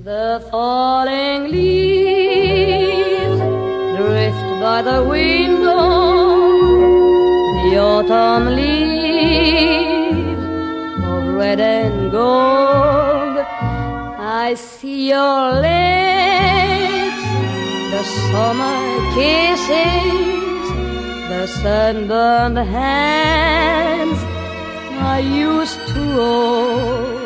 The falling leaves drift by the window, the autumn leaves of red and gold. I see your lips, the summer kisses, the sunburned hands I used to hold.